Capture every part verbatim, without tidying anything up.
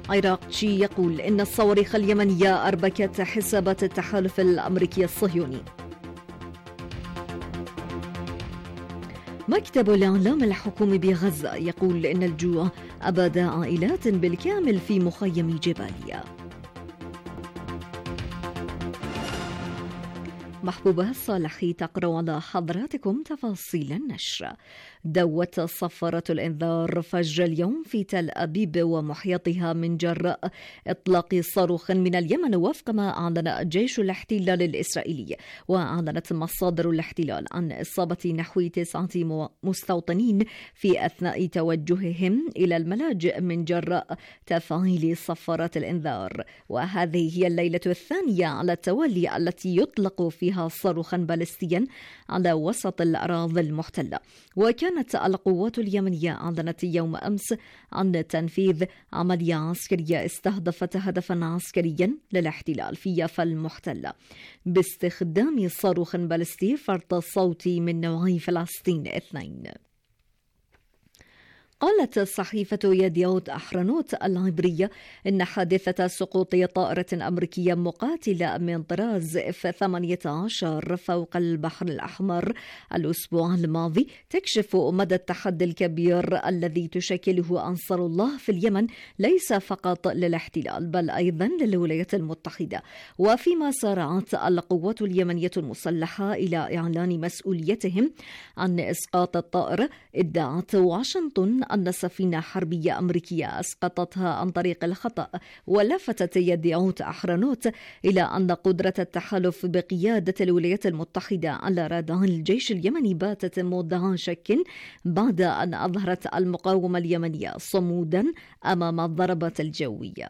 عراقجي يقول إن الصواريخ اليمنية أربكت حسابات التحالف الأمريكي الصهيوني. مكتب الإعلام الحكومي بغزة يقول إن الجوع أباد عائلات بالكامل في مخيم جباليا. محبوبة الصالحي تقرأ على حضراتكم تفاصيل النشر. دوت صفارة الإنذار فجر اليوم في تل أبيب ومحيطها من جراء إطلاق صاروخ من اليمن وفق ما أعلن جيش الاحتلال الإسرائيلي. وأعلنت مصادر الاحتلال عن إصابة نحو تسعة مستوطنين في أثناء توجههم إلى الملاجئ من جراء تفعيل صفارات الإنذار. وهذه هي الليلة الثانية على التوالي التي يطلق فيها صاروخا باليستيا على وسط الأراضي المحتلة. وكانت القوات اليمنية أعلنت يوم أمس عن تنفيذ عملية عسكرية استهدفت هدفا عسكريا للاحتلال في يافا المحتلة باستخدام صاروخ باليستي فرط صوتي من نوع فلسطين اثنين. قالت صحيفة يديوت أحرنوت العبرية إن حادثة سقوط طائرة أمريكية مقاتلة من طراز إف ثمانية عشر فوق البحر الأحمر الأسبوع الماضي تكشف مدى التحدي الكبير الذي تشكله أنصار الله في اليمن ليس فقط للاحتلال بل أيضا للولايات المتحدة. وفيما سارعت القوات اليمنية المسلحة إلى إعلان مسؤوليتهم عن إسقاط الطائرة، ادعت واشنطن أن سفينة حربية أمريكية أسقطتها عن طريق الخطأ. ولفتت يديوت أحرنوت إلى أن قدرة التحالف بقيادة الولايات المتحدة على ردع الجيش اليمني باتت موضع شك بعد أن أظهرت المقاومة اليمنية صمودا أمام الضربات الجوية.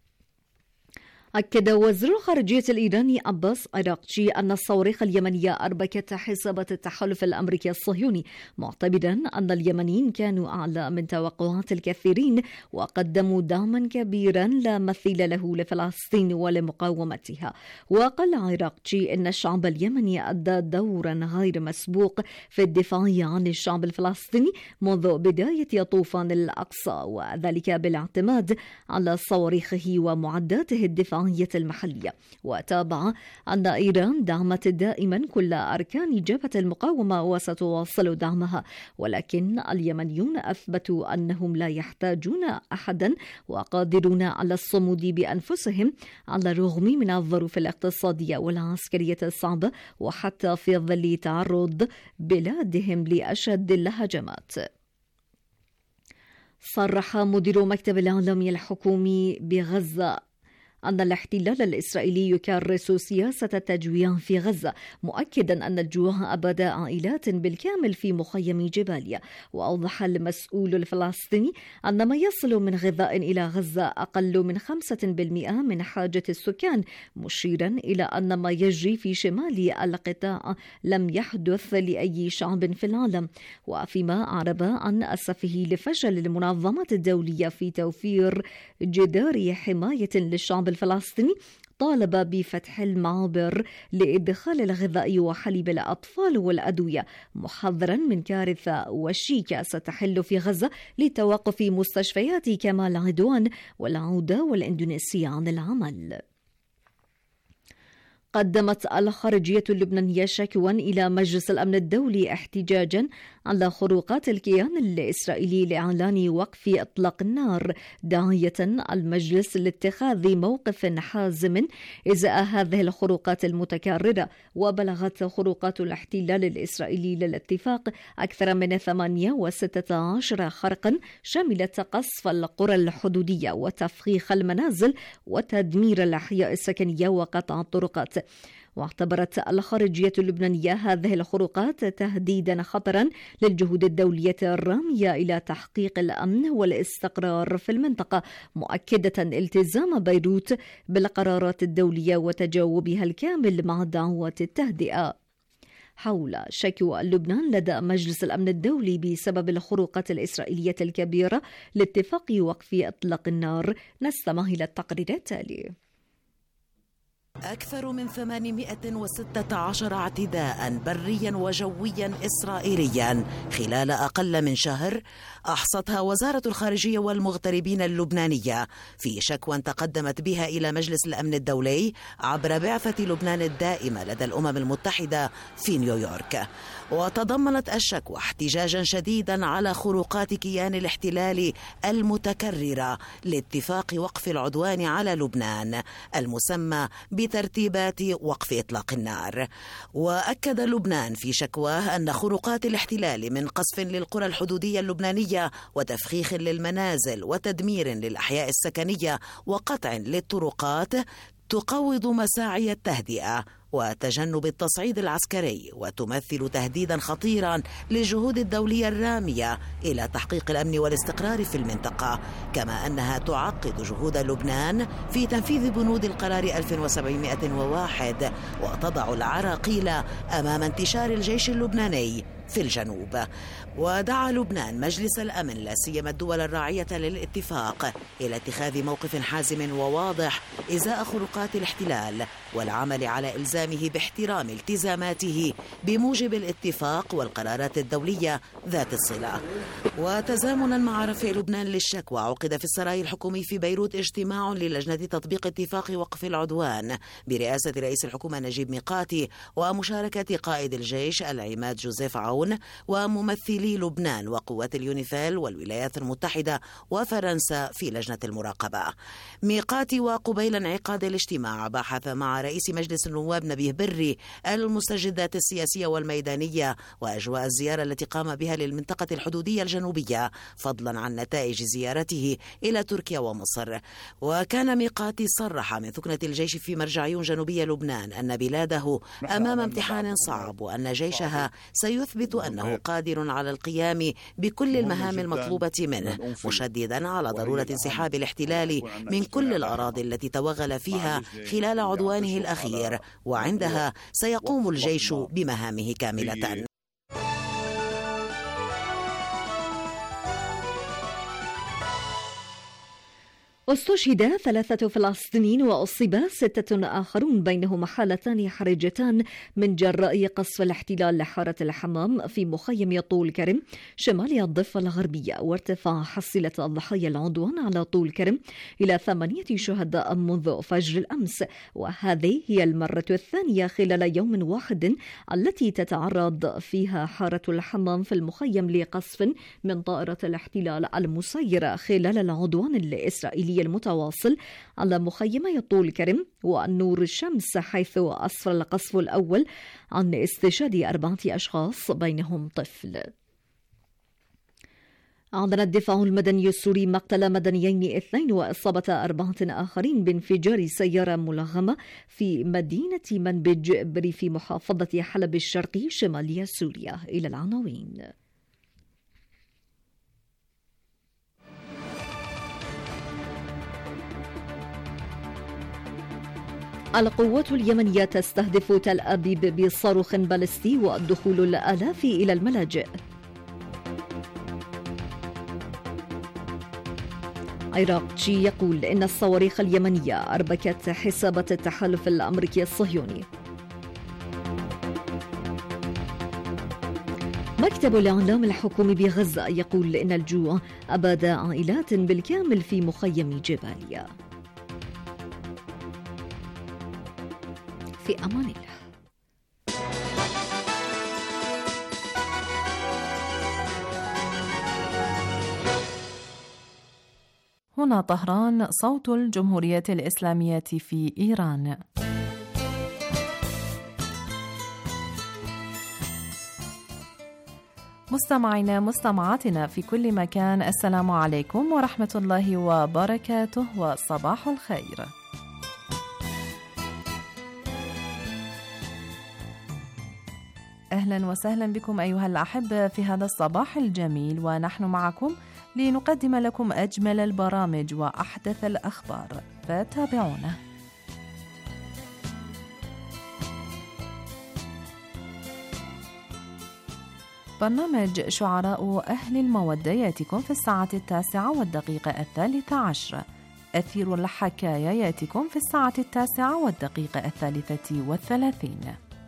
أكد وزير الخارجية الإيراني عباس عراقجي أن الصواريخ اليمنية أربكت حسابات التحالف الأمريكي الصهيوني، معتبرا أن اليمنيين كانوا أعلى من توقعات الكثيرين وقدموا دعما كبيرا لا مثيل له لفلسطين ولمقاومتها. وقال عراقجي أن الشعب اليمني أدى دورا غير مسبوق في الدفاع عن الشعب الفلسطيني منذ بداية طوفان الأقصى، وذلك بالاعتماد على صواريخه ومعداته الدفاع المحلية. وتابع أن إيران دعمت دائما كل أركان جبهة المقاومة وستواصل دعمها، ولكن اليمنيون أثبتوا أنهم لا يحتاجون أحدا وقادرون على الصمود بأنفسهم على الرغم من الظروف الاقتصادية والعسكرية الصعبة وحتى في ظل تعرض بلادهم لأشد الهجمات. صرح مدير مكتب الإعلام الحكومي بغزة أن الاحتلال الإسرائيلي يكرس سياسة التجويع في غزة، مؤكدا أن الجوع أباد عائلات بالكامل في مخيم جباليا. وأوضح المسؤول الفلسطيني أن ما يصل من غذاء إلى غزة أقل من خمسة بالمئة من حاجة السكان، مشيرا إلى أن ما يجري في شمال القطاع لم يحدث لأي شعب في العالم. وفيما أعرب عن أسفه لفشل المنظمات الدولية في توفير جدار حماية للشعب الفلسطيني، طالب بفتح المعابر لإدخال الغذاء وحليب الأطفال والأدوية، محذرا من كارثة وشيكة ستحل في غزة لتوقف مستشفيات كمال عدوان والعودة والإندونيسية عن العمل. قدمت الخارجية اللبنانية شكوى إلى مجلس الأمن الدولي احتجاجا على خروقات الكيان الإسرائيلي لإعلان وقف إطلاق النار، داعية المجلس لاتخاذ موقف حازم إزاء هذه الخروقات المتكررة. وبلغت خروقات الاحتلال الإسرائيلي للاتفاق أكثر من ثمانية وستة عشر خرقا، شملت قصف القرى الحدودية وتفخيخ المنازل وتدمير الأحياء السكنية وقطع الطرقات. واعتبرت الخارجية اللبنانية هذه الخروقات تهديدا خطرا للجهود الدولية الرامية إلى تحقيق الأمن والاستقرار في المنطقة، مؤكدة التزام بيروت بالقرارات الدولية وتجاوبها الكامل مع دعوات التهدئة. حول شكوى لبنان لدى مجلس الأمن الدولي بسبب الخروقات الإسرائيلية الكبيرة لاتفاق وقف إطلاق النار، نستمع إلى التقرير التالي. أكثر من ثمانمائة وستة عشر اعتداء بريا وجويا إسرائيليا خلال أقل من شهر أحصتها وزارة الخارجية والمغتربين اللبنانية في شكوى تقدمت بها إلى مجلس الأمن الدولي عبر بعثة لبنان الدائمة لدى الأمم المتحدة في نيويورك. وتضمنت الشكوى احتجاجا شديدا على خروقات كيان الاحتلال المتكررة لاتفاق وقف العدوان على لبنان المسمى بترتيبات وقف إطلاق النار. وأكد لبنان في شكواه أن خروقات الاحتلال من قصف للقرى الحدودية اللبنانية وتفخيخ للمنازل وتدمير للأحياء السكنية وقطع للطرقات تقوض مساعي التهدئة وتجنب التصعيد العسكري، وتمثل تهديدا خطيرا للجهود الدولية الرامية إلى تحقيق الأمن والاستقرار في المنطقة، كما أنها تعقد جهود لبنان في تنفيذ بنود القرار ألف وسبعمائة وواحد وتضع العراقيل أمام انتشار الجيش اللبناني في الجنوب. ودعا لبنان مجلس الأمن لا سيما الدول الراعية للاتفاق إلى اتخاذ موقف حازم وواضح إزاء خروقات الاحتلال والعمل على إلزامه باحترام التزاماته بموجب الاتفاق والقرارات الدولية ذات الصلة. وتزامنا مع رفع لبنان للشكوى عقد في السراي الحكومي في بيروت اجتماع للجنة تطبيق اتفاق وقف العدوان برئاسة رئيس الحكومة نجيب ميقاتي ومشاركة قائد الجيش العماد جوزيف عون وممثلي لبنان وقوات اليونيفيل والولايات المتحدة وفرنسا في لجنة المراقبة. ميقاتي وقبيل انعقاد الاجتماع بحث مع رئيس مجلس النواب نبيه بري المستجدات السياسية والميدانية وأجواء الزيارة التي قام بها للمنطقة الحدودية الجنوبية، فضلا عن نتائج زيارته إلى تركيا ومصر. وكان ميقاتي صرح من ثكنة الجيش في مرجعيون جنوبية لبنان أن بلاده أمام امتحان صعب وأن جيشها سيثبت أنه قادر على القيام بكل المهام المطلوبة منه، مشددا على ضرورة انسحاب الاحتلال من كل الأراضي التي توغل فيها خلال عدوانه الأخير، وعندها سيقوم الجيش بمهامه كاملة. استشهد ثلاثة فلسطينيين وأصيب ستة آخرون بينهم حالتان حرجتان من جراء قصف الاحتلال لحارة الحمام في مخيم طول كرم شمال الضفة الغربية، وارتفع حصيلة الضحايا العدوان على طول كرم إلى ثمانية شهداء منذ فجر الأمس، وهذه هي المرة الثانية خلال يوم واحد التي تتعرض فيها حارة الحمام في المخيم لقصف من طائرة الاحتلال المسيرة خلال العدوان الإسرائيلي المتواصل على مخيمي طول كرم والنور الشمس، حيث أسفر القصف الأول عن استشهاد أربعة أشخاص بينهم طفل. أعلن الدفاع المدني السوري مقتل مدنيين اثنين وإصابة أربعة آخرين بانفجار سيارة ملغمة في مدينة منبج بريف محافظة حلب الشرقي شمالية سوريا. إلى العناوين. القوات اليمنية تستهدف تل أبيب بصاروخ باليستي والدخول الآلاف إلى الملاجئ. عراقجي يقول إن الصواريخ اليمنية أربكت حسابات التحالف الأمريكي الصهيوني. مكتب الإعلام الحكومي بغزة يقول إن الجوع أباد عائلات بالكامل في مخيم جباليا. في أمان الله. هنا طهران، صوت الجمهورية الإسلامية في إيران. مستمعينا مستمعاتنا في كل مكان، السلام عليكم ورحمة الله وبركاته وصباح الخير. أهلا وسهلا بكم أيها الأحبة في هذا الصباح الجميل، ونحن معكم لنقدم لكم أجمل البرامج وأحدث الأخبار، فتابعونا. برنامج شعراء أهل المودة يأتيكم في الساعة التاسعة والدقيقة الثالثة عشرة، أثير الحكاية يأتيكم في الساعة التاسعة والدقيقة الثالثة والثلاثين.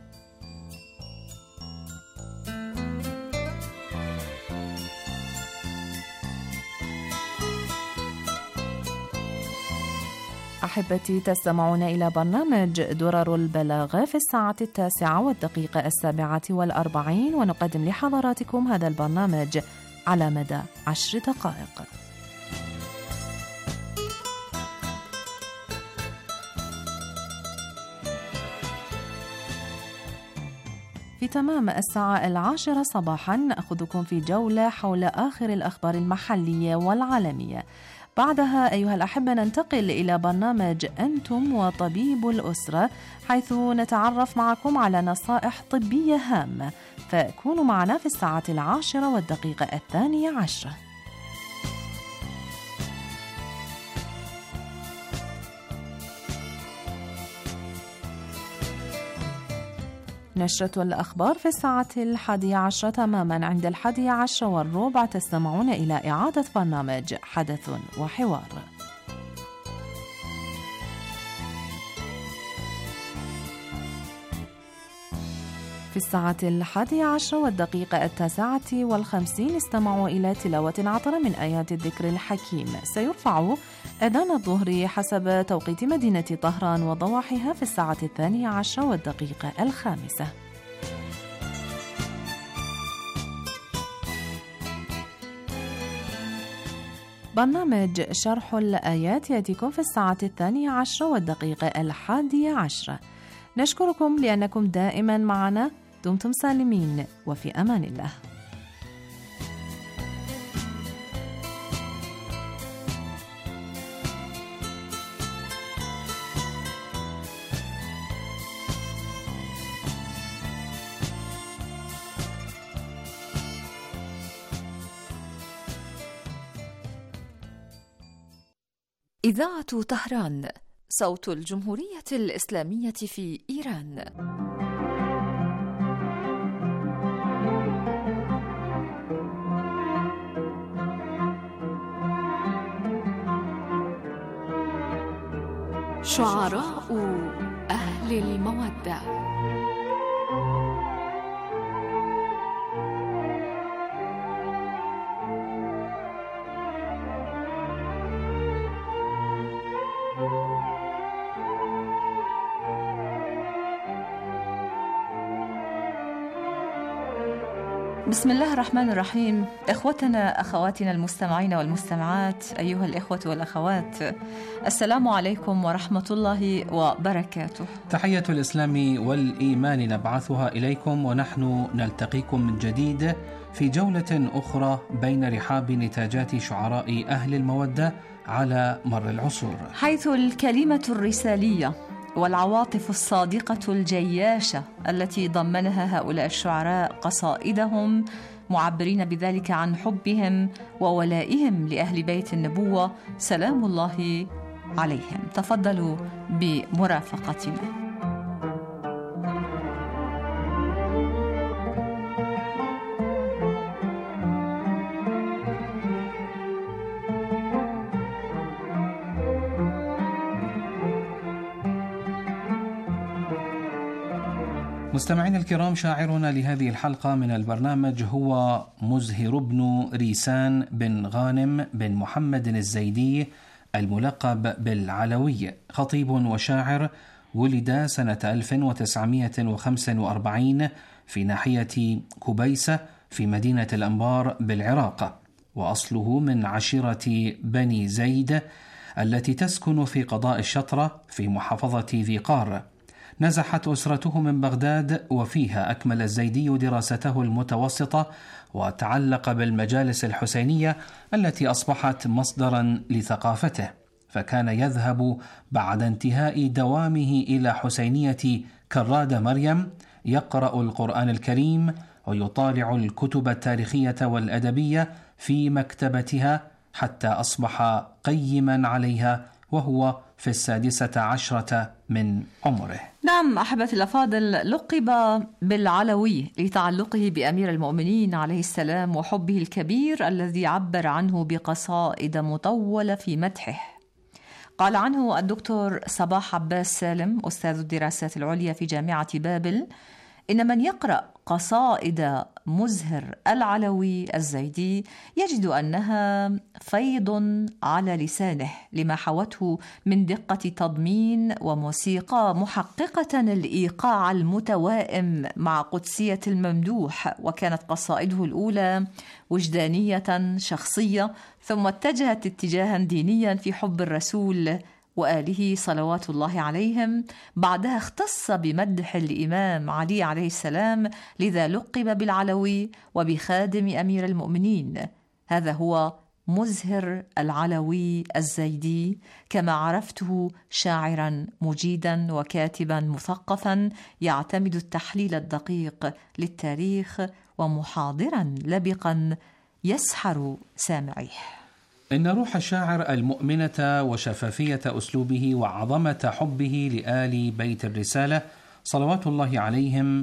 أحبتي، تستمعون إلى برنامج درر البلاغة في الساعة التاسعة والدقيقة السابعة والأربعين، ونقدم لحضراتكم هذا البرنامج على مدى عشر دقائق. في تمام الساعة العاشرة صباحا نأخذكم في جولة حول آخر الأخبار المحلية والعالمية. بعدها أيها الأحبة ننتقل إلى برنامج أنتم وطبيب الأسرة، حيث نتعرف معكم على نصائح طبية هامة، فكونوا معنا في الساعة العاشرة والدقيقة الثانية عشرة. نشرة الأخبار في الساعة الحادية عشرة تماما. عند الحادية عشرة والربع تستمعون إلى إعادة برنامج حدث وحوار. في الساعة الحادية عشرة والدقيقة التاسعة والخمسين استمعوا إلى تلاوة عطرة من آيات الذكر الحكيم. سيرفع أذان الظهر حسب توقيت مدينة طهران وضواحيها في الساعة الثانية عشرة والدقيقة الخامسة. برنامج شرح الآيات يأتيكم في الساعة الثانية عشرة والدقيقة الحادية عشرة. نشكركم لأنكم دائما معنا. دمتم سالمين وفي أمان الله. إذاعة طهران، صوت الجمهورية الإسلامية في إيران. شعراء أهل المودة. بسم الله الرحمن الرحيم. إخوتنا أخواتنا المستمعين والمستمعات، أيها الإخوة والأخوات، السلام عليكم ورحمة الله وبركاته. تحية الإسلام والإيمان نبعثها إليكم، ونحن نلتقيكم من جديد في جولة أخرى بين رحاب نتاجات شعراء أهل المودة على مر العصور، حيث الكلمة الرسالية والعواطف الصادقة الجياشة التي ضمنها هؤلاء الشعراء قصائدهم، معبرين بذلك عن حبهم وولائهم لأهل بيت النبوة سلام الله عليهم. تفضلوا بمرافقتنا. مستمعين الكرام، شاعرنا لهذه الحلقة من البرنامج هو مزهر بن ريسان بن غانم بن محمد الزيدي الملقب بالعلوي، خطيب وشاعر، ولد سنة ألف وتسعمائة وخمسة وأربعين في ناحية كبيسة في مدينة الأنبار بالعراق، وأصله من عشيرة بني زيد التي تسكن في قضاء الشطرة في محافظة ذي قار. نزحت أسرته من بغداد، وفيها أكمل الزيدي دراسته المتوسطة وتعلق بالمجالس الحسينية التي أصبحت مصدرا لثقافته، فكان يذهب بعد انتهاء دوامه إلى حسينية كراد مريم يقرأ القرآن الكريم ويطالع الكتب التاريخية والأدبية في مكتبتها حتى أصبح قيما عليها وهو في السادسة عشرة من عمره. نعم أحبتي الأفاضل، لقب بالعلوي لتعلقه بأمير المؤمنين عليه السلام وحبه الكبير الذي عبر عنه بقصائد مطولة في مدحه. قال عنه الدكتور صباح عباس سالم أستاذ الدراسات العليا في جامعة بابل: إن من يقرأ قصائد مزهر العلوي الزيدي يجد أنها فيض على لسانه لما حوته من دقة تضمين وموسيقى محققة الإيقاع المتوائم مع قدسية الممدوح. وكانت قصائده الأولى وجدانية شخصية، ثم اتجهت اتجاها دينيا في حب الرسول وآله صلوات الله عليهم. بعدها اختص بمدح الإمام علي عليه السلام، لذا لقب بالعلوي وبخادم أمير المؤمنين. هذا هو مزهر العلوي الزيدي، كما عرفته شاعرا مجيدا وكاتبا مثقفا يعتمد التحليل الدقيق للتاريخ، ومحاضرا لبقا يسحر سامعيه. إن روح الشاعر المؤمنة وشفافية أسلوبه وعظمة حبه لآل بيت الرسالة صلوات الله عليهم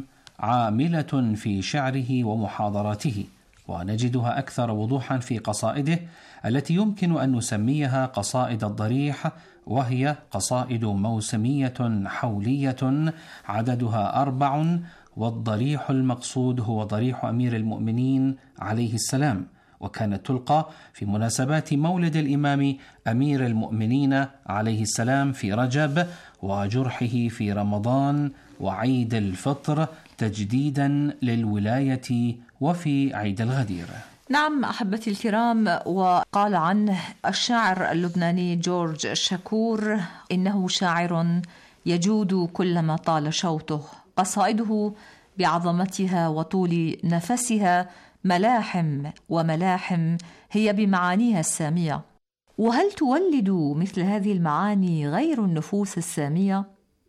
عاملة في شعره ومحاضراته، ونجدها أكثر وضوحا في قصائده التي يمكن أن نسميها قصائد الضريح، وهي قصائد موسمية حولية عددها أربع، والضريح المقصود هو ضريح أمير المؤمنين عليه السلام، وكانت تلقى في مناسبات مولد الإمام أمير المؤمنين عليه السلام في رجب، وجرحه في رمضان، وعيد الفطر تجديدا للولاية، وفي عيد الغدير. نعم أحبتي الكرام، وقال عنه الشاعر اللبناني جورج شكور: إنه شاعر يجود كلما طال شوطه. قصائده بعظمتها وطول نفسها ملاحم وملاحم هي بمعانيها السامية. وهل تولد مثل هذه المعاني غير النفوس السامية؟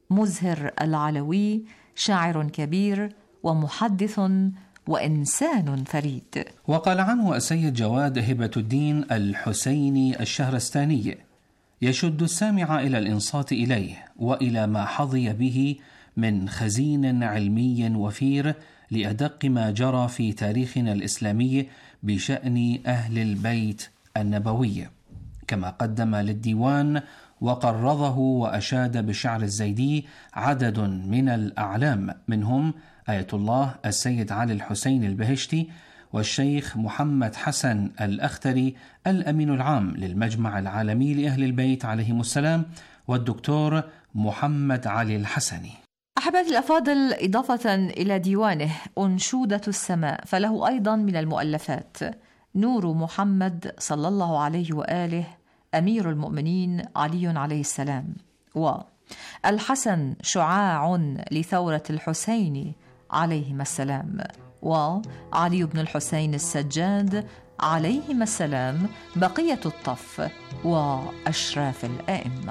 مزهر العلوي شاعر كبير ومحدث وإنسان فريد. وقال عنه السيد جواد هبة الدين الحسيني الشهرستاني: يشد السامع إلى الإنصات إليه وإلى ما حظي به من خزين علمي وفير لأدق ما جرى في تاريخنا الإسلامي بشأن أهل البيت النبوي، كما قدم للديوان وقرضه وأشاد بالشعر الزيدي عدد من الأعلام، منهم آية الله السيد علي الحسين البهشتي، والشيخ محمد حسن الأختري الأمين العام للمجمع العالمي لأهل البيت عليهم السلام، والدكتور محمد علي الحسني. أحبتي الأفاضل، إضافة إلى ديوانه أنشودة السماء، فله أيضا من المؤلفات نور محمد صلى الله عليه وآله أمير المؤمنين علي عليه السلام، والحسن شعاع لثورة الحسين عليهما السلام، وعلي بن الحسين السجاد عليهما السلام بقية الطف وأشراف الآئمة.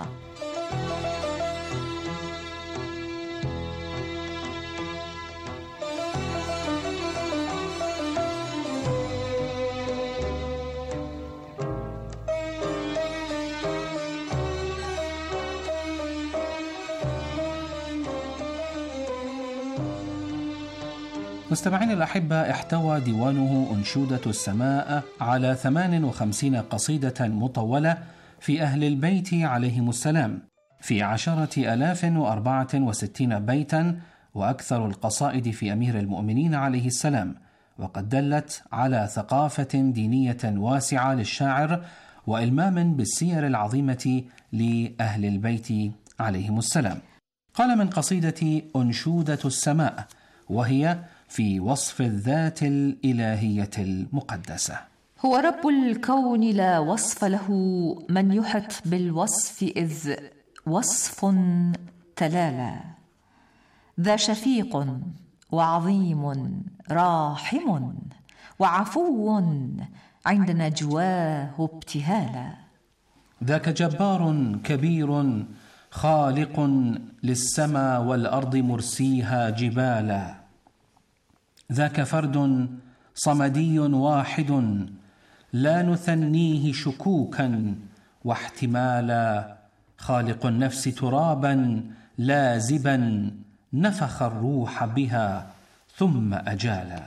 مستمعين الأحبة، احتوى ديوانه أنشودة السماء على ثمان وخمسين قصيدة مطولة في أهل البيت عليهم السلام في عشرة ألاف وأربعة وستين بيتا، وأكثر القصائد في أمير المؤمنين عليه السلام، وقد دلت على ثقافة دينية واسعة للشاعر وإلمام بالسير العظيمة لأهل البيت عليهم السلام. قال من قصيدة أنشودة السماء، وهي في وصف الذات الإلهية المقدسة: هو رب الكون لا وصف له، من يحط بالوصف إذ وصف تلالا، ذا شفيق وعظيم راحم وعفو عند نجواه ابتهالا، ذاك جبار كبير خالق للسما والأرض مرسيها جبالا، ذاك فرد صمدي واحد لا نثنيه شكوكا واحتمالا، خالق النفس ترابا لازبا نفخ الروح بها ثم أجالا.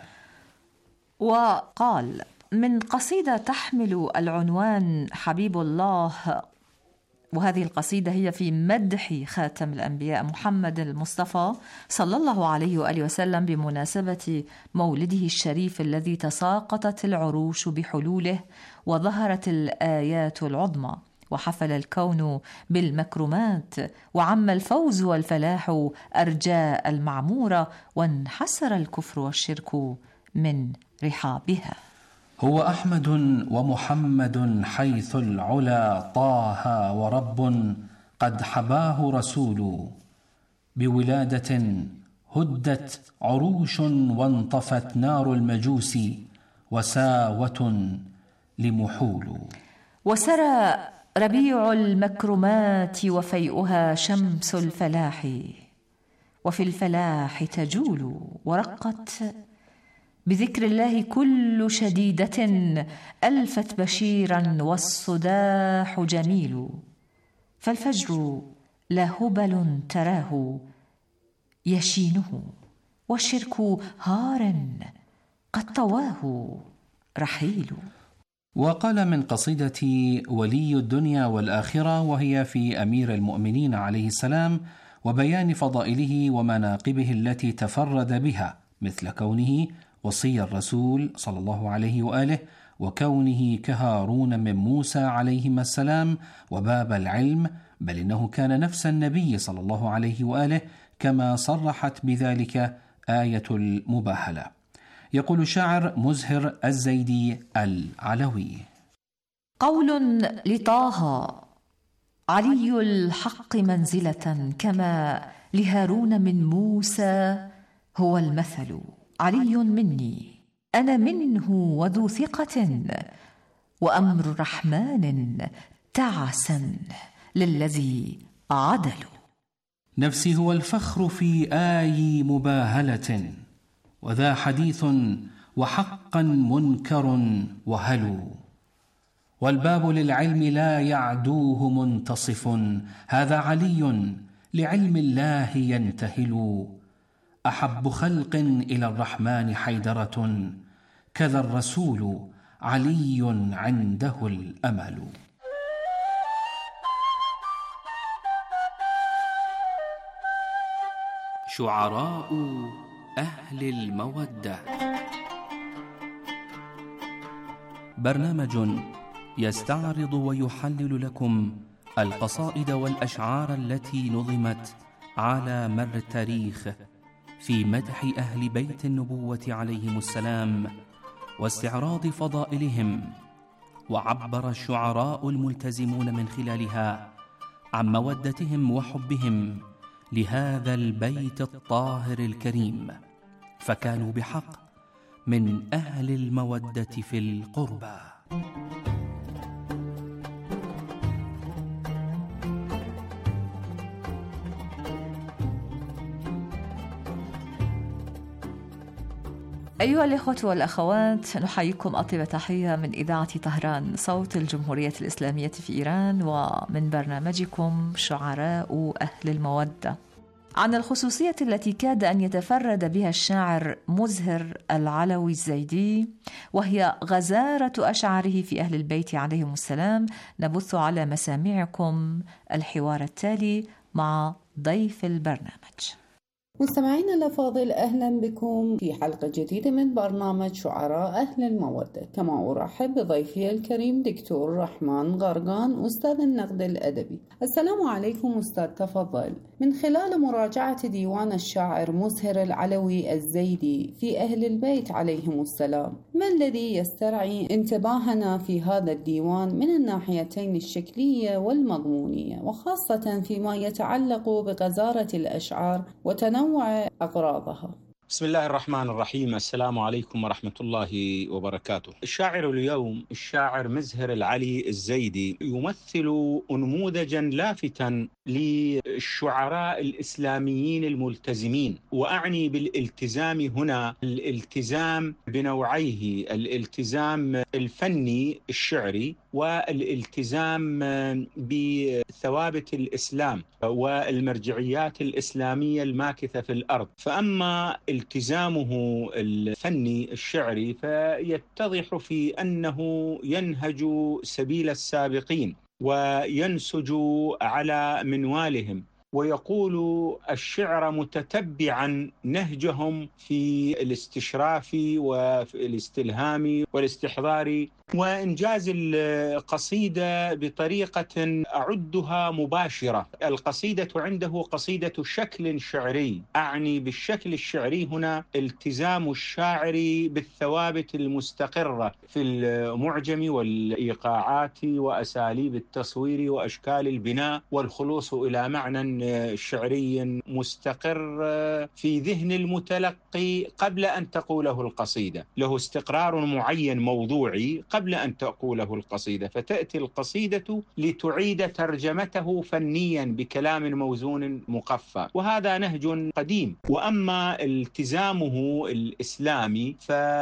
وقال من قصيدة تحمل العنوان حبيب الله، وهذه القصيدة هي في مدح خاتم الأنبياء محمد المصطفى صلى الله عليه وآله وسلم بمناسبة مولده الشريف الذي تساقطت العروش بحلوله وظهرت الآيات العظمى وحفل الكون بالمكرمات وعم الفوز والفلاح أرجاء المعمورة وانحسر الكفر والشرك من رحابها. هو أحمد ومحمد حيث العلا طه ورب قد حباه رسول بولادة هدت عروش وانطفت نار المجوس وساوة لمحول. وسرى ربيع المكرمات وفيئها شمس الفلاح وفي الفلاح تجول ورقت بذكر الله كل شديدة ألفت بشيرا والصداح جميل. فالفجر لا هبل تراه يشينه والشرك هار قد طواه رحيل. وقال من قصيدة ولي الدنيا والآخرة وهي في أمير المؤمنين عليه السلام وبيان فضائله ومناقبه التي تفرد بها، مثل كونه وصي الرسول صلى الله عليه وآله، وكونه كهارون من موسى عليهما السلام، وباب العلم، بل إنه كان نفس النبي صلى الله عليه وآله كما صرحت بذلك آية المباهلة. يقول الشاعر مزهر الزيدي العلوي: قول لطه علي الحق منزلة كما لهارون من موسى هو المثل. علي مني أنا منه وذو ثقة وأمر الرحمن تعسا للذي عدل. نفسي هو الفخر في آي مباهلة وذا حديث وحقا منكر وهلو. والباب للعلم لا يعدوه منتصف هذا علي لعلم الله ينتهل. أحب خلق إلى الرحمن حيدرة كذا الرسول علي عنده الأمل. شعراء أهل المودة، برنامج يستعرض ويحلل لكم القصائد والأشعار التي نظمت على مر التاريخ في مدح أهل بيت النبوة عليهم السلام واستعراض فضائلهم. وعبر الشعراء الملتزمون من خلالها عن مودتهم وحبهم لهذا البيت الطاهر الكريم، فكانوا بحق من أهل المودة في القربى. أيها الإخوة والأخوات، نحييكم أطيب تحية من إذاعة طهران صوت الجمهورية الإسلامية في إيران، ومن برنامجكم شعراء أهل المودة، عن الخصوصية التي كاد أن يتفرد بها الشاعر مزهر العلوي الزيدي، وهي غزارة أشعاره في أهل البيت عليهم السلام. نبث على مسامعكم الحوار التالي مع ضيف البرنامج. مستمعينا الأفاضل، أهلا بكم في حلقة جديدة من برنامج شعراء أهل المودة. كما أرحب بضيفي الكريم دكتور رحمن غرقان، أستاذ النقد الأدبي. السلام عليكم أستاذ، تفضل. من خلال مراجعة ديوان الشاعر مزهر العلوي الزيدي في أهل البيت عليهم السلام، ما الذي يسترعي انتباهنا في هذا الديوان من الناحيتين الشكلية والمضمونية، وخاصة فيما يتعلق بغزارة الأشعار وتنوع أغراضها؟ بسم الله الرحمن الرحيم. السلام عليكم ورحمة الله وبركاته. الشاعر اليوم الشاعر مزهر العلي الزيدي يمثل نموذجا لافتا للشعراء الإسلاميين الملتزمين، وأعني بالالتزام هنا الالتزام بنوعيه: الالتزام الفني الشعري والالتزام بثوابت الإسلام والمرجعيات الإسلامية الماكثة في الأرض. فأما التزامه الفني الشعري فيتضح في أنه ينهج سبيل السابقين، وينسج على منوالهم، ويقول الشعر متتبعا نهجهم في الاستشراف وفي الاستلهام والاستحضار، وإنجاز القصيدة بطريقة أعدها مباشرة. القصيدة عنده قصيدة شكل شعري، أعني بالشكل الشعري هنا التزام الشاعر بالثوابت المستقرة في المعجم والإيقاعات وأساليب التصوير وأشكال البناء، والخلوص إلى معنى شعري مستقر في ذهن المتلقي قبل أن تقوله القصيدة، له استقرار معين موضوعي قبل أن تقوله القصيدة، فتأتي القصيدة لتعيد ترجمته فنيا بكلام موزون مقفى، وهذا نهج قديم. وأما التزامه الإسلامي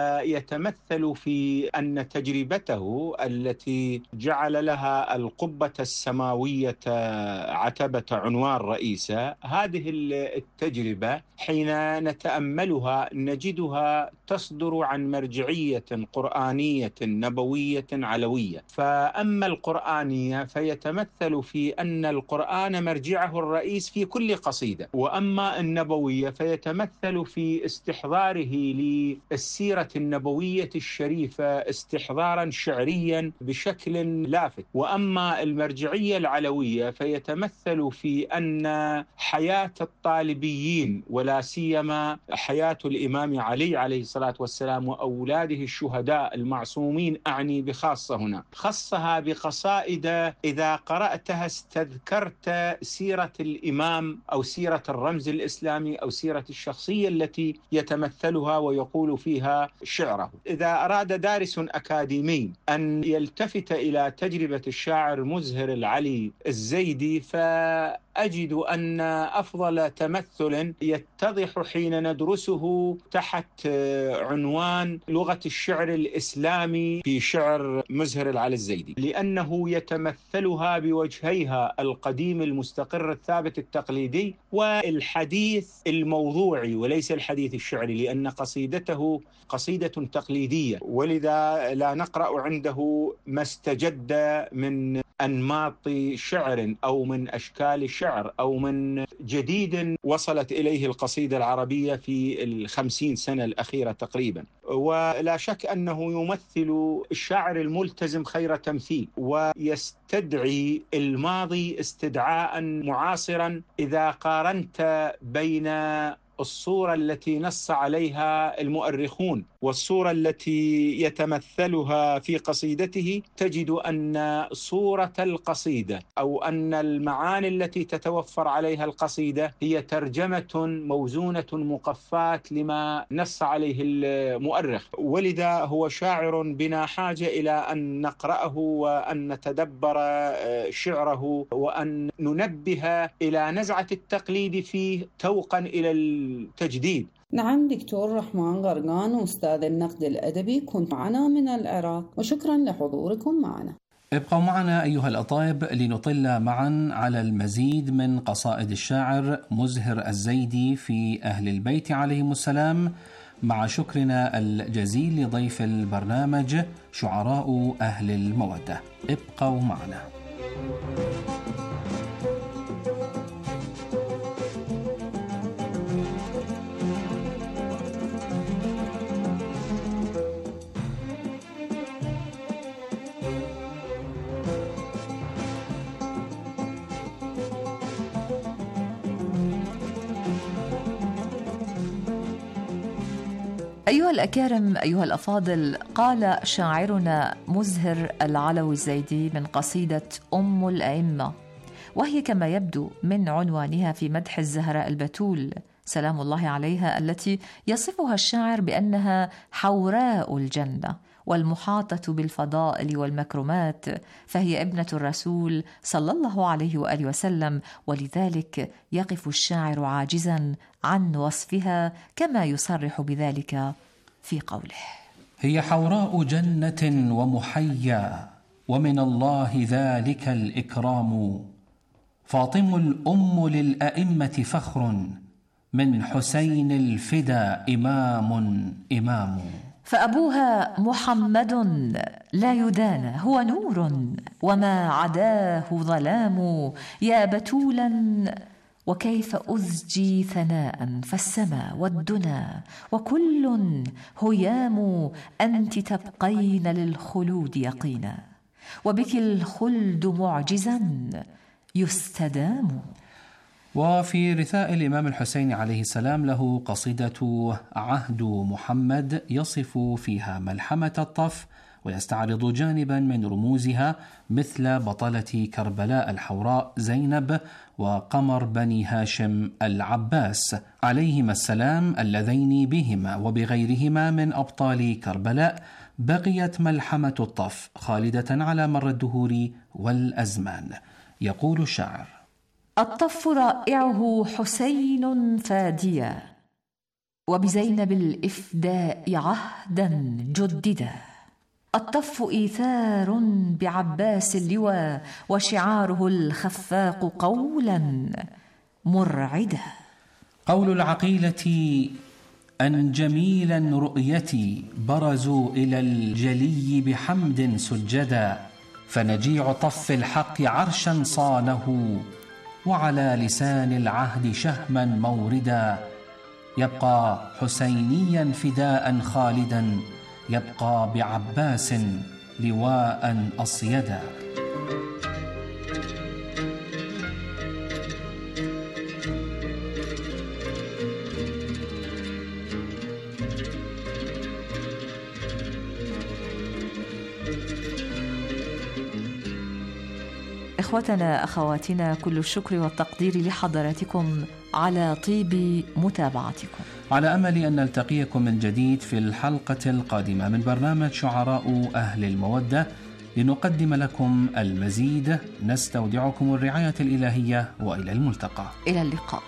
فيتمثل في أن تجربته التي جعل لها القبة السماوية عتبة عنوان رئيسة، هذه التجربة حين نتأملها نجدها تصدر عن مرجعية قرآنية نبوية علوية. فأما القرآنية فيتمثل في أن القرآن مرجعه الرئيس في كل قصيدة، وأما النبوية فيتمثل في استحضاره للسيرة النبوية الشريفة استحضارا شعريا بشكل لافت. وأما المرجعية العلوية فيتمثل في أن حياة الطالبيين ولا سيما حياة الإمام علي عليه الصلاة والسلام وأولاده الشهداء المعصومين، أعني بخاصة هنا، خصها بقصائد إذا قرأتها استذكرت سيرة الإمام أو سيرة الرمز الإسلامي أو سيرة الشخصية التي يتمثلها ويقول فيها شعره. إذا أراد دارس أكاديمي أن يلتفت إلى تجربة الشاعر مزهر العلي الزيدي فأجد أن أفضل تمثل يتضح حين ندرسه تحت عنوان لغة الشعر الإسلامي في شعر مزهر العلي الزيدي، لأنه يتمثلها بوجهيها القديم المستقر الثابت التقليدي والحديث الموضوعي وليس الحديث الشعري، لأن قصيدته قصيدة تقليدية، ولذا لا نقرأ عنده ما استجد من أنماط شعر أو من أشكال شعر أو من جديد وصلت إليه القصيدة العربية في الخمسين سنة الأخيرة تقريبا. ولا شك أنه يمثل الشاعر الملتزم خير تمثيل، ويستدعي الماضي استدعاء معاصرا. إذا قارنت بين الصورة التي نص عليها المؤرخون والصورة التي يتمثلها في قصيدته تجد أن صورة القصيدة أو أن المعاني التي تتوفر عليها القصيدة هي ترجمة موزونة مقفاة لما نص عليه المؤرخ، ولذا هو شاعر بنا حاجة إلى أن نقرأه وأن نتدبر شعره وأن ننبه إلى نزعة التقليد فيه توقا إلى التجديد. نعم دكتور رحمن غرغان أستاذ النقد الأدبي، كنت معنا من العراق وشكرا لحضوركم معنا. ابقوا معنا أيها الأطيب لنطل معا على المزيد من قصائد الشاعر مزهر الزيدي في أهل البيت عليهم السلام، مع شكرنا الجزيل لضيف البرنامج شعراء أهل المودة. ابقوا معنا. أيها الأكارم، أيها الأفاضل، قال شاعرنا مزهر العلوي الزيدي من قصيدة أم الأئمة، وهي كما يبدو من عنوانها في مدح الزهراء البتول سلام الله عليها، التي يصفها الشاعر بأنها حوراء الجنة والمحاطة بالفضائل والمكرمات، فهي ابنة الرسول صلى الله عليه وآله وسلم، ولذلك يقف الشاعر عاجزا عن وصفها كما يصرح بذلك في قوله: هي حوراء جنة ومحيا ومن الله ذلك الإكرام، فاطم الأم للأئمة فخر من حسين الفدا إمام إمام. فأبوها محمد لا يدان، هو نور وما عداه ظلام. يا بتولا وكيف أزجي ثناء، فالسما والدنا وكل هيام. أنت تبقين للخلود يقينا، وبك الخلد معجزا يستدام. وفي رثاء الإمام الحسين عليه السلام له قصيدة عهد محمد يصف فيها ملحمة الطف ويستعرض جانبا من رموزها مثل بطلة كربلاء الحوراء زينب وقمر بني هاشم العباس عليهما السلام، اللذين بهما وبغيرهما من أبطال كربلاء بقيت ملحمة الطف خالدة على مر الدهور والأزمان. يقول الشاعر: الطف رائعه حسين فاديا، وبزينب الإفداء عهدا جددا. الطف إيثار بعباس اللواء، وشعاره الخفاق قولا مرعدا. قول العقيلة أن جميلا رؤيتي، برزوا إلى الجلي بحمد سجدا. فنجيع طف الحق عرشا صانه، وعلى لسان العهد شهما موردا. يبقى حسينيا فداء خالدا، يبقى بعباس لواء أصيدا. إخوتنا أخواتنا، كل الشكر والتقدير لحضراتكم على طيب متابعتكم. على أمل أن نلتقيكم من جديد في الحلقة القادمة من برنامج شعراء أهل المودة لنقدم لكم المزيد. نستودعكم الرعاية الإلهية وإلى الملتقى. إلى اللقاء.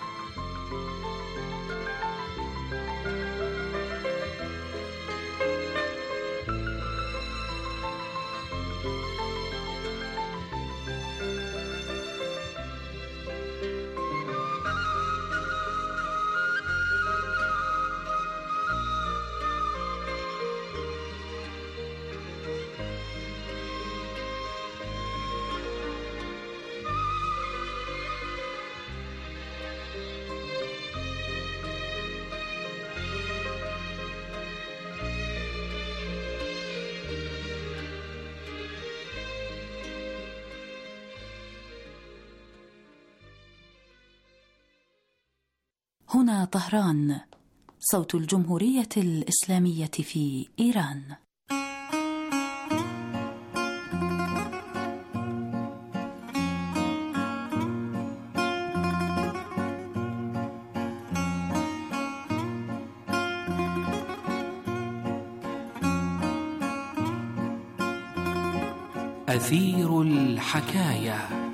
هنا طهران، صوت الجمهورية الإسلامية في إيران. أثير الحكاية.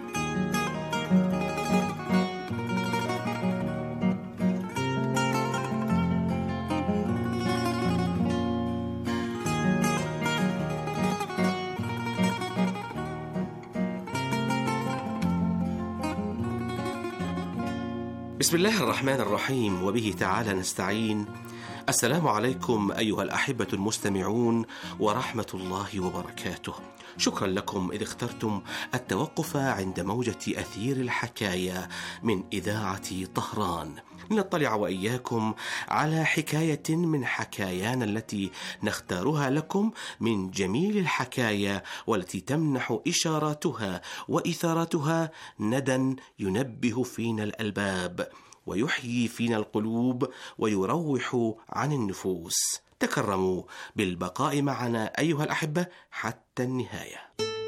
بسم الله الرحمن الرحيم، وبه تعالى نستعين. السلام عليكم أيها الأحبة المستمعون ورحمة الله وبركاته. شكرا لكم إذ اخترتم التوقف عند موجة أثير الحكاية من إذاعة طهران، لنطلع وإياكم على حكاية من حكايانا التي نختارها لكم من جميل الحكاية، والتي تمنح إشاراتها وإثاراتها ندى ينبه فينا الألباب ويحيي فينا القلوب ويروح عن النفوس. تكرموا بالبقاء معنا أيها الأحبة حتى النهاية.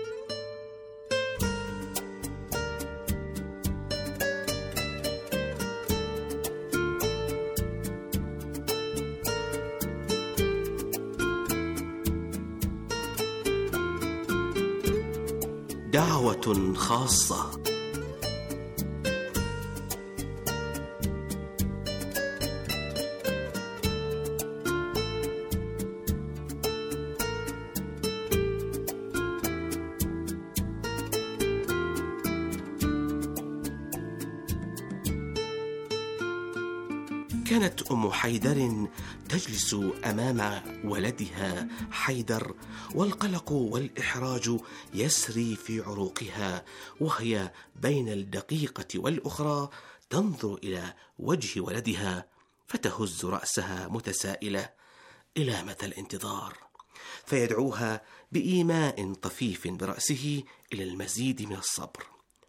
دعوة خاصة. كانت أم حيدر تجلس أمام ولدها حيدر، والقلق والإحراج يسري في عروقها، وهي بين الدقيقة والأخرى تنظر إلى وجه ولدها فتهز رأسها متسائلة إلى متى الانتظار، فيدعوها بإيماء طفيف برأسه إلى المزيد من الصبر.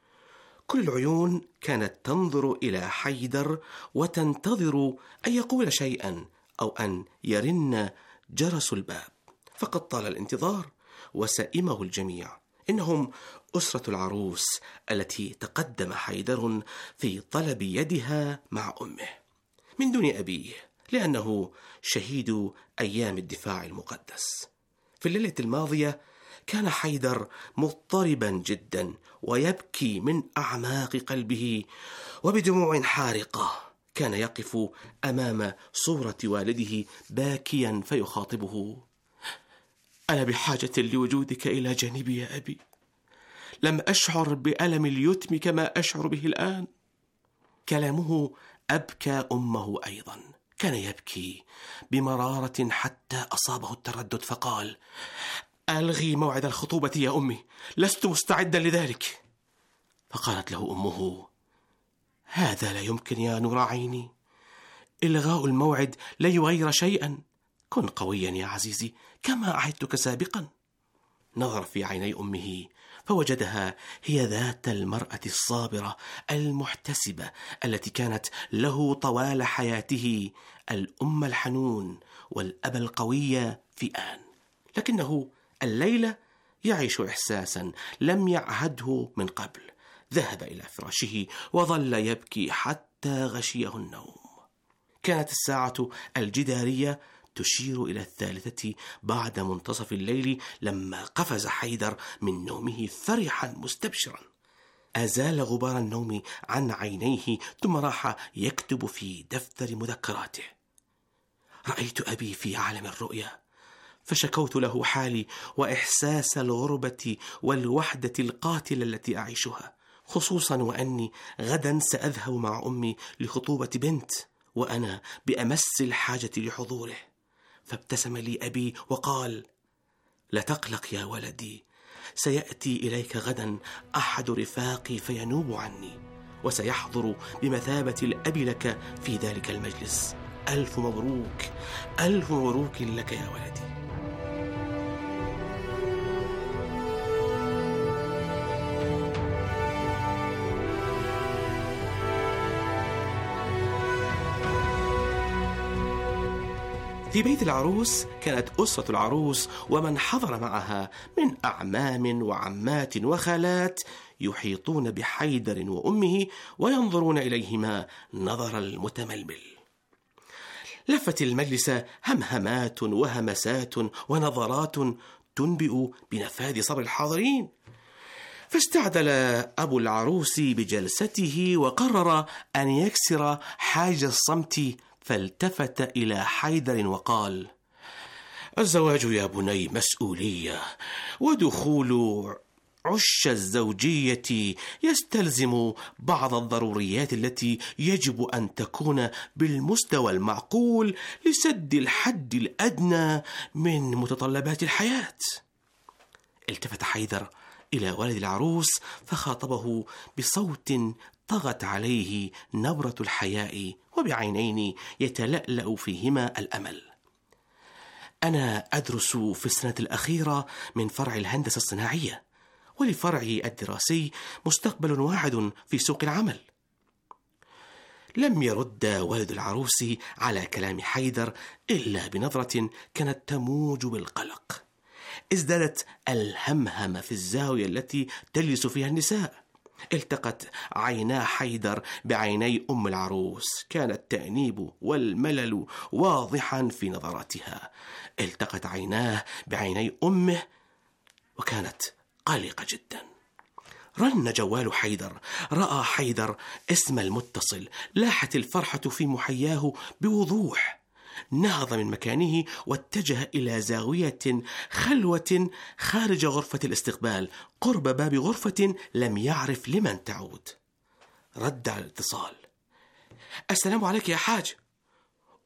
كل العيون كانت تنظر إلى حيدر وتنتظر أن يقول شيئا أو أن يرن جرس الباب، فقد طال الانتظار وسئمه الجميع. إنهم أسرة العروس التي تقدم حيدر في طلب يدها مع أمه من دون أبيه، لأنه شهيد أيام الدفاع المقدس. في الليلة الماضية كان حيدر مضطربا جدا ويبكي من أعماق قلبه، وبدموع حارقة كان يقف أمام صورة والده باكيا فيخاطبه: أنا بحاجة لوجودك إلى جانبي يا أبي، لم أشعر بألم اليتم كما أشعر به الآن. كلامه أبكى أمه أيضا، كان يبكي بمرارة حتى أصابه التردد، فقال: ألغي موعد الخطوبة يا أمي، لست مستعدا لذلك. فقالت له أمه: هذا لا يمكن يا نور عيني، إلغاء الموعد لا يغير شيئا، كن قويا يا عزيزي كما عهدتك سابقا. نظر في عيني أمه فوجدها هي ذات المرأة الصابرة المحتسبة التي كانت له طوال حياته، الأم الحنون والأب القوي في آن، لكنه الليلة يعيش إحساسا لم يعهده من قبل. ذهب إلى فراشه وظل يبكي حتى غشيه النوم. كانت الساعة الجدارية تشير إلى الثالثة بعد منتصف الليل لما قفز حيدر من نومه فرحا مستبشرا. أزال غبار النوم عن عينيه ثم راح يكتب في دفتر مذكراته: رأيت أبي في عالم الرؤيا، فشكوت له حالي وإحساس الغربة والوحدة القاتلة التي أعيشها، خصوصا وأني غدا سأذهب مع أمي لخطوبة بنت، وأنا بأمس الحاجة لحضوره. فابتسم لي أبي وقال: لا تقلق يا ولدي، سيأتي إليك غدا أحد رفاقي فينوب عني، وسيحضر بمثابة الأب لك في ذلك المجلس. ألف مبروك، ألف مبروك لك يا ولدي. في بيت العروس كانت أسرة العروس ومن حضر معها من أعمام وعمات وخالات يحيطون بحيدر وأمه وينظرون إليهما نظر المتململ. لفت المجلس همهمات وهمسات ونظرات تنبئ بنفاذ صبر الحاضرين، فاستعدل أبو العروس بجلسته وقرر أن يكسر حاجز الصمت، فالتفت إلى حيدر وقال: الزواج يا بني مسؤولية، ودخول عش الزوجية يستلزم بعض الضروريات التي يجب أن تكون بالمستوى المعقول لسد الحد الأدنى من متطلبات الحياة. التفت حيدر إلى والد العروس فخاطبه بصوت طغت عليه نبرة الحياء وبعينين يتلألأ فيهما الأمل: أنا أدرس في السنة الأخيرة من فرع الهندسة الصناعية، ولفرعي الدراسي مستقبل واعد في سوق العمل. لم يرد والد العروس على كلام حيدر إلا بنظرة كانت تموج بالقلق. ازدادت الهمهمة في الزاوية التي تجلس فيها النساء. التقت عينا حيدر بعيني أم العروس، كان التأنيب والملل واضحا في نظراتها. التقت عيناه بعيني أمه وكانت قلقة جدا. رن جوال حيدر، رأى حيدر اسم المتصل، لاحت الفرحة في محياه بوضوح. نهض من مكانه واتجه إلى زاوية خلوة خارج غرفة الاستقبال قرب باب غرفة لم يعرف لمن تعود. رد على الاتصال: السلام عليك يا حاج،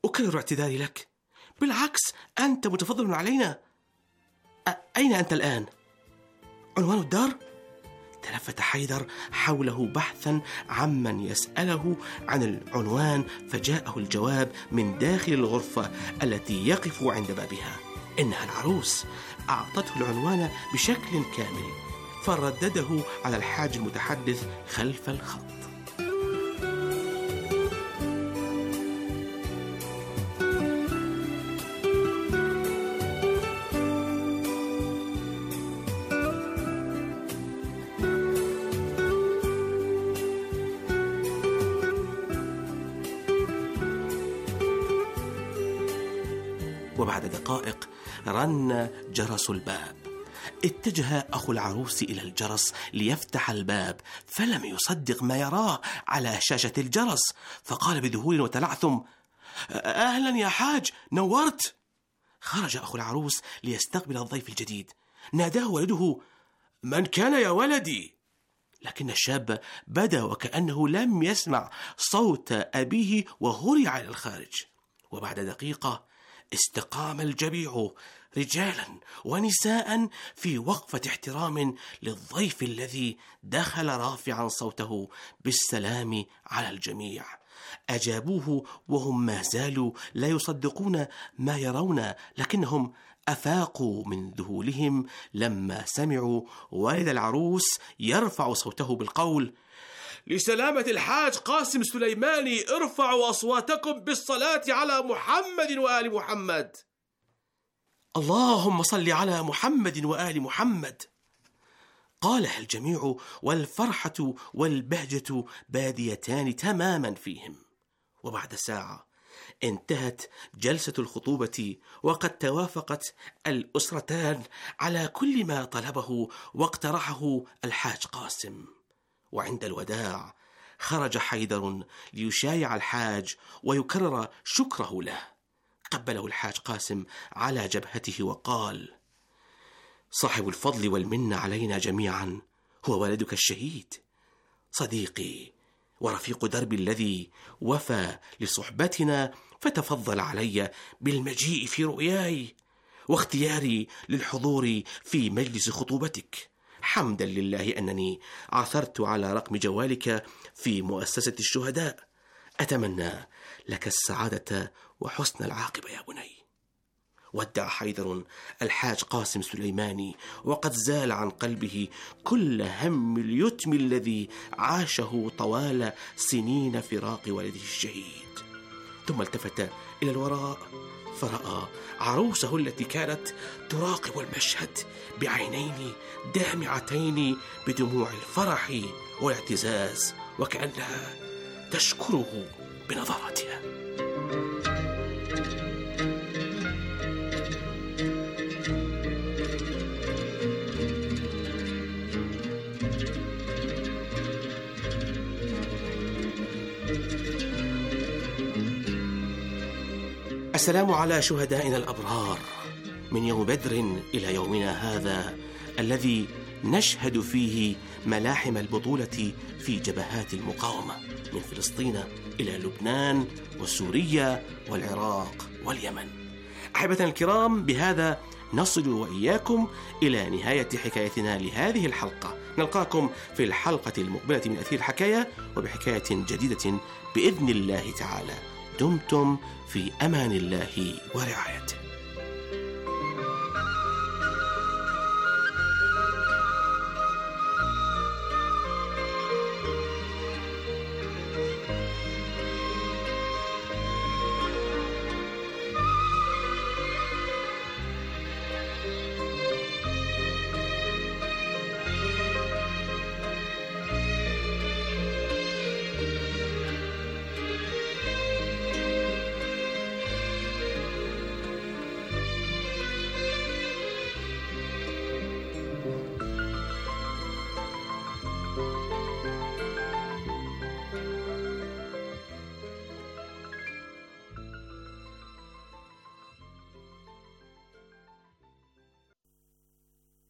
أكرر اعتذاري لك، بالعكس أنت متفضل علينا. أين أنت الآن؟ عنوان الدار؟ تلفت حيدر حوله بحثا عمن يسأله عن العنوان، فجاءه الجواب من داخل الغرفة التي يقف عند بابها. إنها العروس أعطته العنوان بشكل كامل، فردده على الحاج المتحدث خلف الخط. وبعد دقائق رن جرس الباب. اتجه أخو العروس إلى الجرس ليفتح الباب، فلم يصدق ما يراه على شاشة الجرس، فقال بذهول وتلعثم: أهلا يا حاج، نورت. خرج أخو العروس ليستقبل الضيف الجديد. ناداه ولده: من كان يا ولدي؟ لكن الشاب بدا وكأنه لم يسمع صوت أبيه وهرع إلى الخارج. وبعد دقيقة استقام الجميع رجالا ونساء في وقفة احترام للضيف الذي دخل رافعا صوته بالسلام على الجميع. أجابوه وهم ما زالوا لا يصدقون ما يرون، لكنهم أفاقوا من ذهولهم لما سمعوا والد العروس يرفع صوته بالقول: لسلامة الحاج قاسم سليماني ارفعوا أصواتكم بالصلاة على محمد وآل محمد. اللهم صل على محمد وآل محمد. قالها الجميع والفرحة والبهجة باديتان تماما فيهم. وبعد ساعة انتهت جلسة الخطوبة، وقد توافقت الأسرتان على كل ما طلبه واقترحه الحاج قاسم. وعند الوداع خرج حيدر ليشايع الحاج ويكرر شكره له. قبله الحاج قاسم على جبهته وقال: صاحب الفضل والمنة علينا جميعا هو ولدك الشهيد، صديقي ورفيق دربي الذي وفى لصحبتنا، فتفضل علي بالمجيء في رؤياي واختياري للحضور في مجلس خطوبتك. حمدا لله أنني عثرت على رقم جوالك في مؤسسة الشهداء. أتمنى لك السعادة وحسن العاقبة يا بني. ودع حيدر الحاج قاسم سليماني، وقد زال عن قلبه كل هم اليتم الذي عاشه طوال سنين فراق ولده الشهيد. ثم التفت إلى الوراء فرأى عروسه التي كانت تراقب المشهد بعينين دامعتين بدموع الفرح والاعتزاز، وكأنها تشكره بنظرتها. السلام على شهدائنا الأبرار من يوم بدر إلى يومنا هذا الذي نشهد فيه ملاحم البطولة في جبهات المقاومة، من فلسطين إلى لبنان وسوريا والعراق واليمن. أحبتنا الكرام، بهذا نصل وإياكم إلى نهاية حكايتنا لهذه الحلقة. نلقاكم في الحلقة المقبلة من أثير الحكاية وبحكاية جديدة بإذن الله تعالى. دمتم في أمان الله ورعايته.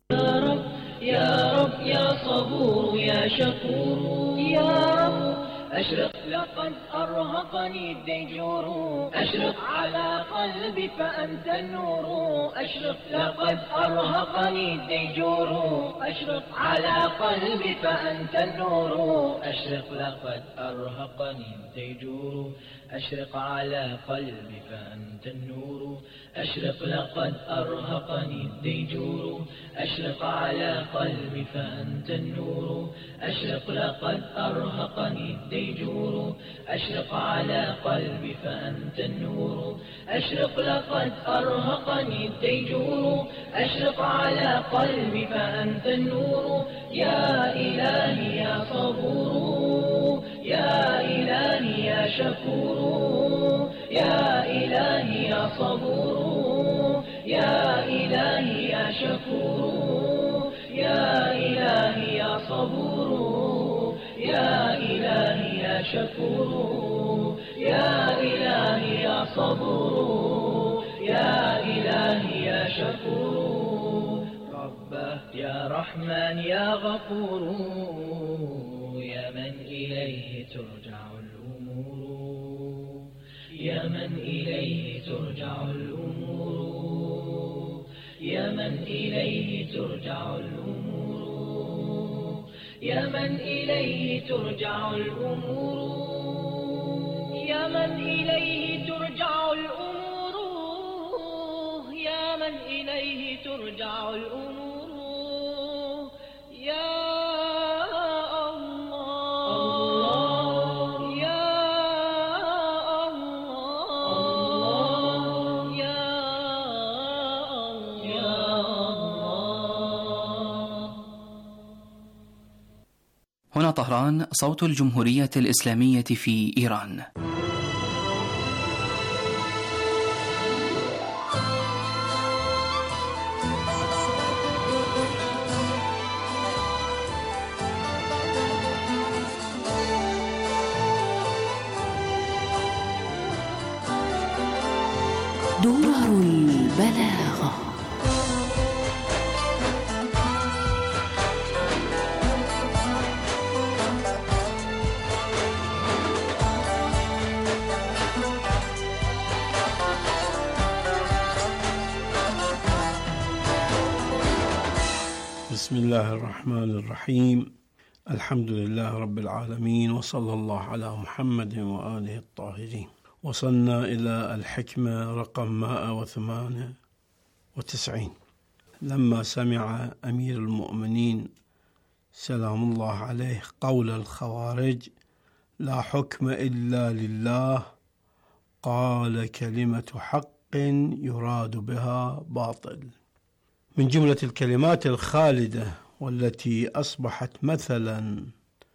يا رب يا صبور يا شكور يا رب أشرق لقد أرهقني الديجور أشرق على قلبي فأنت النور أشرق لقد أرهقني الديجور أشرق على قلبي فأنت النور أشرق لقد أرهقني الديجور أشرق على قلبي فأنت النور أشرق لقد أرهقني الديجور أشرق على قلبي فأنت النور أشرق لقد أرهقني الديجور أشرق على قلبي فأنت النور أشرق لقد أرهقني الديجور أشرق على قلبي فأنت النور يا إلهي يا صبور يا إلهي يا شكور يا إلهي يا صبور يا إلهي يا شكور يا إلهي يا صبور يا إلهي يا شكور يا إلهي يا صبور يا إلهي يا شكور ربه يا رحمن يا غفور يا من إليه ترجع الأمور يا من إليه ترجع الأمور يا من إليه ترجع الأمور يا من إليه ترجع الأمور يا من إليه ترجع الأمور يا من إليه ترجع الأمور يا هنا طهران، صوت الجمهورية الإسلامية في إيران. دور البلاغة. بسم الله الرحمن الرحيم. الحمد لله رب العالمين، وصلى الله على محمد وآله الطاهرين. وصلنا إلى الحكمة رقم مئة وثمانية وتسعين. لما سمع أمير المؤمنين سلام الله عليه قول الخوارج لا حكم إلا لله، قال كلمة حق يراد بها باطل. من جملة الكلمات الخالدة والتي أصبحت مثلا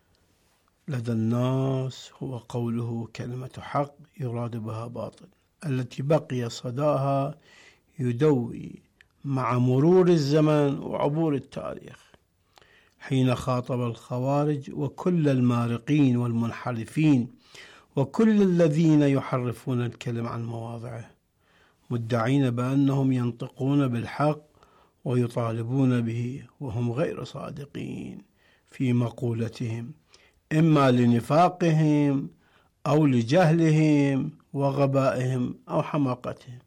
لدى الناس هو قوله كلمة حق يراد بها باطل، التي بقي صداها يدوي مع مرور الزمن وعبور التاريخ، حين خاطب الخوارج وكل المارقين والمنحرفين وكل الذين يحرفون الكلم عن مواضعه، مدعين بأنهم ينطقون بالحق ويطالبون به وهم غير صادقين في مقولتهم، إما لنفاقهم أو لجهلهم وغبائهم أو حماقتهم.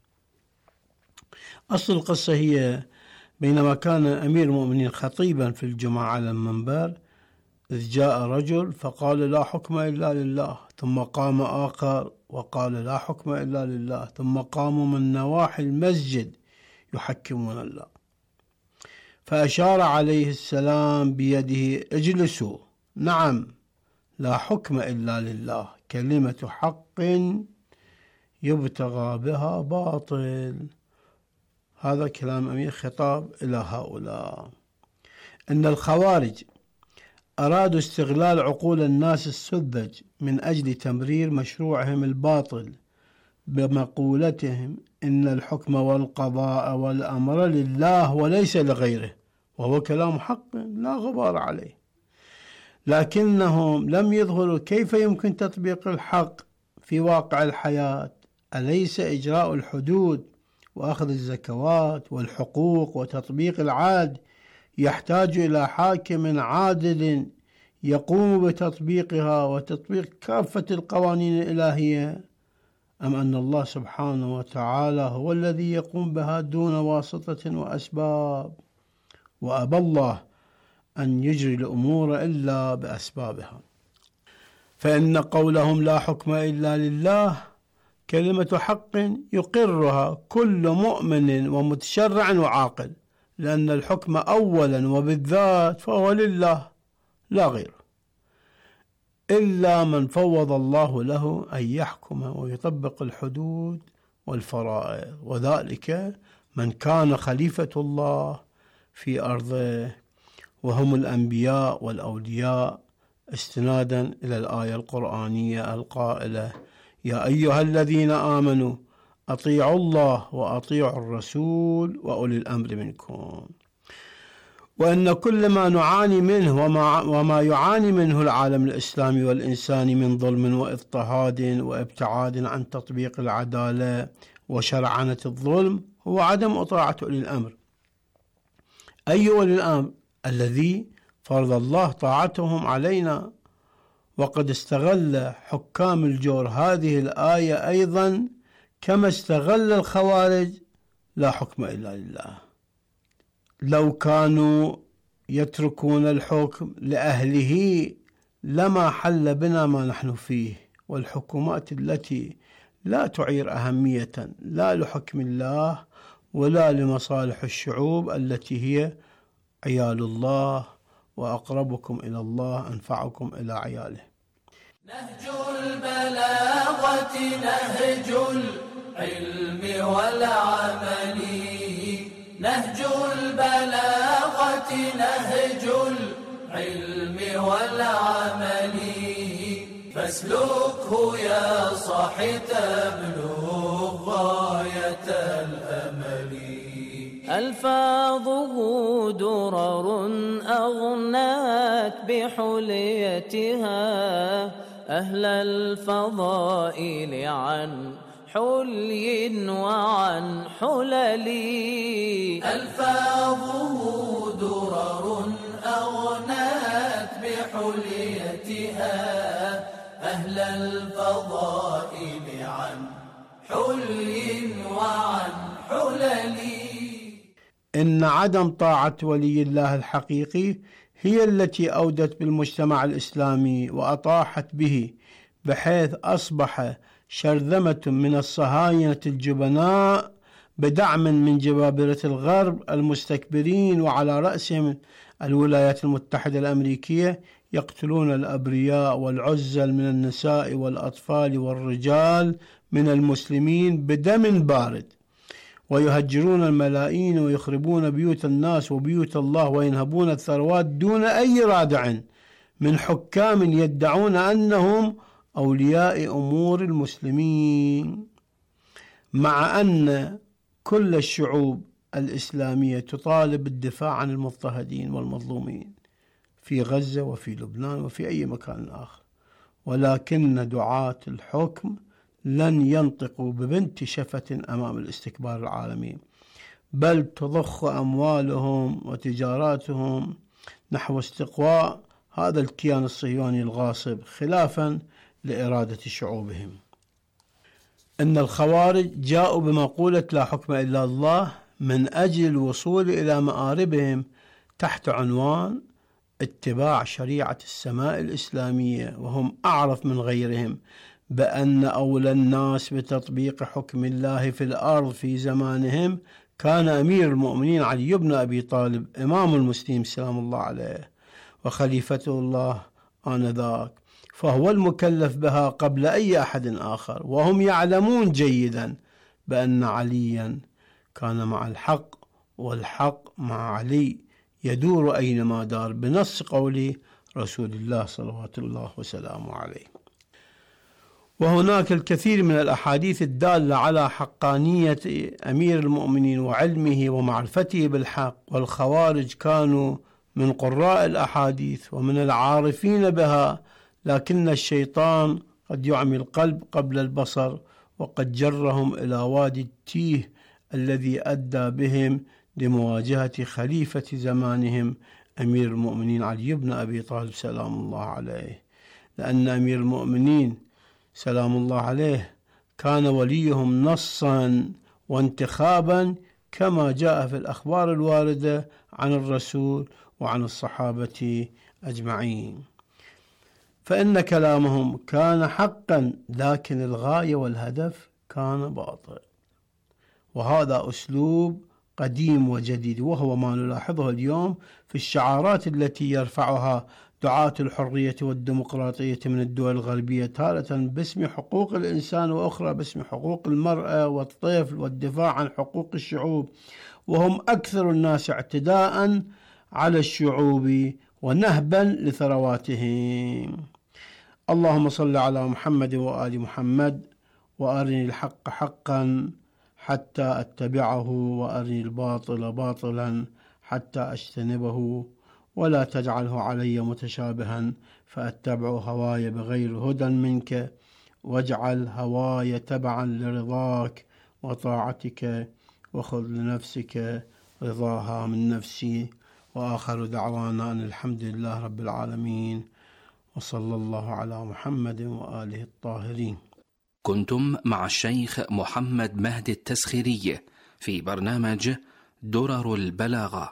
أصل القصة هي بينما كان أمير المؤمنين خطيبا في الجمعة على المنبر، إذ جاء رجل فقال لا حكم إلا لله، ثم قام آخر وقال لا حكم إلا لله، ثم قاموا من نواحي المسجد يحكمون الله، فأشار عليه السلام بيده اجلسوا، نعم لا حكم إلا لله، كلمة حق يبتغى بها باطل. هذا كلام أمير خطاب إلى هؤلاء. إن الخوارج أرادوا استغلال عقول الناس السذج من أجل تمرير مشروعهم الباطل بمقولتهم إن الحكم والقضاء والأمر لله وليس لغيره، وهو كلام حق لا غبار عليه، لكنهم لم يظهروا كيف يمكن تطبيق الحق في واقع الحياة. أليس إجراء الحدود وأخذ الزكوات والحقوق وتطبيق العدل يحتاج إلى حاكم عادل يقوم بتطبيقها وتطبيق كافة القوانين الإلهية، أم أن الله سبحانه وتعالى هو الذي يقوم بها دون واسطة وأسباب، وأبى الله أن يجري الأمور إلا بأسبابها؟ فإن قولهم لا حكم إلا لله كلمة حق يقرها كل مؤمن ومتشرع وعاقل، لأن الحكم أولا وبالذات فهو لله لا غيره، إلا من فوض الله له أن يحكم ويطبق الحدود والفرائض، وذلك من كان خليفة الله في أرضه وهم الأنبياء والأولياء، استنادا إلى الآية القرآنية القائلة: يا أيها الذين آمنوا أطيعوا الله وأطيعوا الرسول وأولي الأمر منكم. وأن كل ما نعاني منه وما, وما يعاني منه العالم الإسلامي والإنساني من ظلم واضطهاد وابتعاد عن تطبيق العدالة وشرعنة الظلم هو عدم طاعة أولي الأمر. أي أولي الأمر؟ الذي فرض الله طاعتهم علينا. وقد استغل حكام الجور هذه الآية أيضا كما استغل الخوارج لا حكم إلا لله. لو كانوا يتركون الحكم لأهله لما حل بنا ما نحن فيه، والحكومات التي لا تعير أهمية لا لحكم الله ولا لمصالح الشعوب التي هي عيال الله، وأقربكم إلى الله أنفعكم إلى عياله. نهج البلاغة نهج العلم والعمل، نهج البلاغة نهج العلم والعمل، فاسلكه يا صاحي تبلغ غاية الأمل. ألفاظه درر أغنات بحليتها أهل الفضائل عن حلي وعن حلل. ألفاظه درر أغنات بحليتها أهل الفضائل عن حلي وعن حلل. إن عدم طاعة ولي الله الحقيقي هي التي أودت بالمجتمع الإسلامي وأطاحت به، بحيث أصبح شرذمة من الصهاينة الجبناء بدعم من جبابرة الغرب المستكبرين وعلى رأسهم الولايات المتحدة الأمريكية يقتلون الأبرياء والعزل من النساء والأطفال والرجال من المسلمين بدم بارد، ويهجرون الملايين ويخربون بيوت الناس وبيوت الله وينهبون الثروات دون أي رادع من حكام يدعون أنهم أولياء أمور المسلمين، مع أن كل الشعوب الإسلامية تطالب بالدفاع عن المضطهدين والمظلومين في غزة وفي لبنان وفي أي مكان آخر، ولكن دعاة الحكم لن ينطقوا ببنت شفة أمام الاستكبار العالمي، بل تضخ أموالهم وتجاراتهم نحو استقواء هذا الكيان الصهيوني الغاصب خلافا لإرادة شعوبهم. إن الخوارج جاءوا بمقولة لا حكم إلا الله من أجل الوصول إلى مآربهم تحت عنوان اتباع شريعة السماء الإسلامية، وهم أعرف من غيرهم بأن أولى الناس بتطبيق حكم الله في الأرض في زمانهم كان أمير المؤمنين علي بن أبي طالب إمام المسلمين سلام الله عليه وخليفته الله آنذاك، فهو المكلف بها قبل أي أحد آخر، وهم يعلمون جيدا بأن عليا كان مع الحق والحق مع علي يدور أينما دار بنص قول رسول الله صلوات الله وسلامه عليه. وهناك الكثير من الأحاديث الدالة على حقانية أمير المؤمنين وعلمه ومعرفته بالحق، والخوارج كانوا من قراء الأحاديث ومن العارفين بها، لكن الشيطان قد يعمي القلب قبل البصر، وقد جرهم إلى وادي التيه الذي أدى بهم لمواجهة خليفة زمانهم أمير المؤمنين علي بن أبي طالب سلام الله عليه، لأن أمير المؤمنين سلام الله عليه كان وليهم نصا وانتخابا كما جاء في الأخبار الواردة عن الرسول وعن الصحابة أجمعين، فإن كلامهم كان حقا لكن الغاية والهدف كان باطل. وهذا أسلوب قديم وجديد، وهو ما نلاحظه اليوم في الشعارات التي يرفعها دعاة الحرية والديمقراطية من الدول الغربية، تارة باسم حقوق الإنسان وأخرى باسم حقوق المرأة والطفل والدفاع عن حقوق الشعوب، وهم أكثر الناس اعتداء على الشعوب ونهبا لثرواتهم. اللهم صل على محمد وآل محمد، وأرني الحق حقا حتى أتبعه، وأرني الباطل باطلا حتى أجتنبه، ولا تجعله علي متشابها فأتبع هواي بغير هدى منك، واجعل هواي تبعا لرضاك وطاعتك، وخذ لنفسك رضاها من نفسي. وآخر دعوانا أن الحمد لله رب العالمين، وصلى الله على محمد وآله الطاهرين. كنتم مع الشيخ محمد مهدي التسخيري في برنامج درر البلاغة.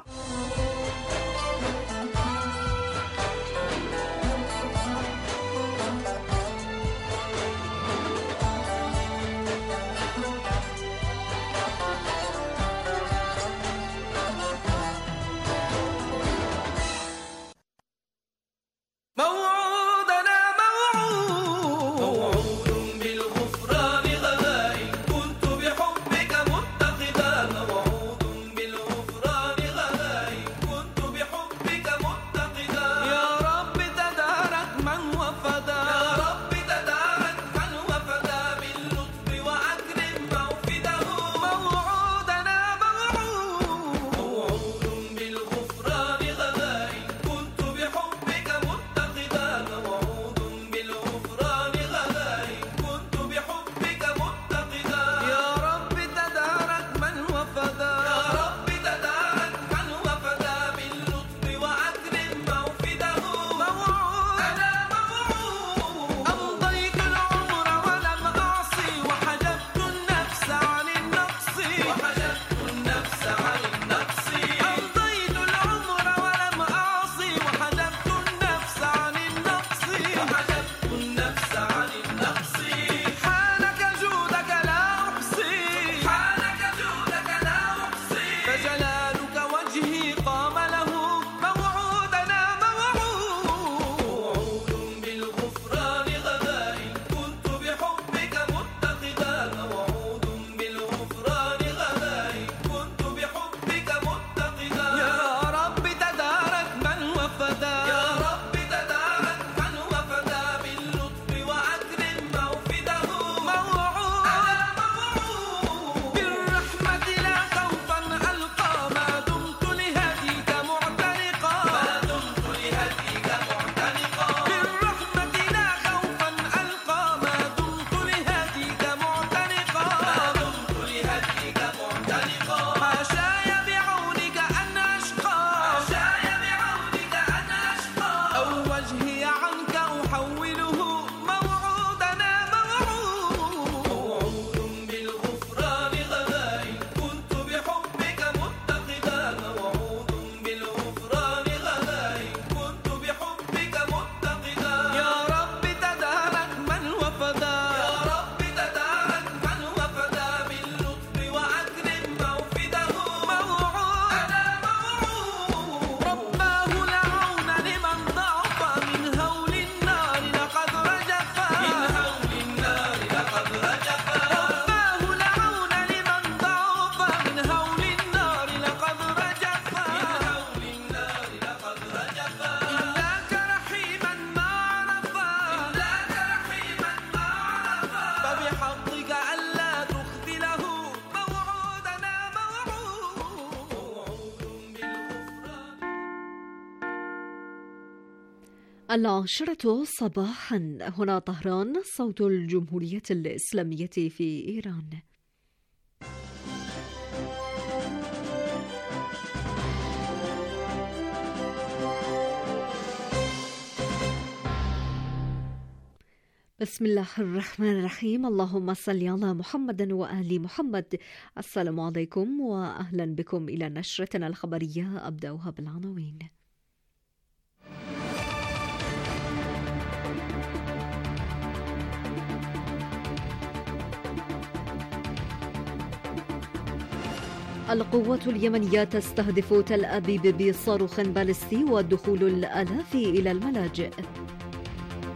العاشرة صباحا، هنا طهران، صوت الجمهورية الإسلامية في إيران. بسم الله الرحمن الرحيم. اللهم صل على محمد وآل محمد. السلام عليكم وأهلا بكم إلى نشرتنا الخبرية. أبدأها بالعناوين. القوات اليمنية تستهدف تل أبيب بصاروخ باليستي ودخول الآلاف إلى الملاجئ.